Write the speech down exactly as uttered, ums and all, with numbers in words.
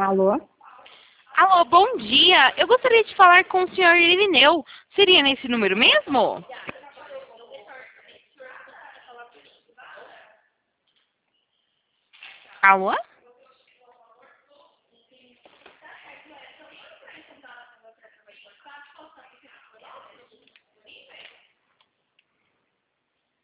Alô? Alô, bom dia. Eu gostaria de falar com o senhor Irineu. Seria nesse número mesmo? Alô?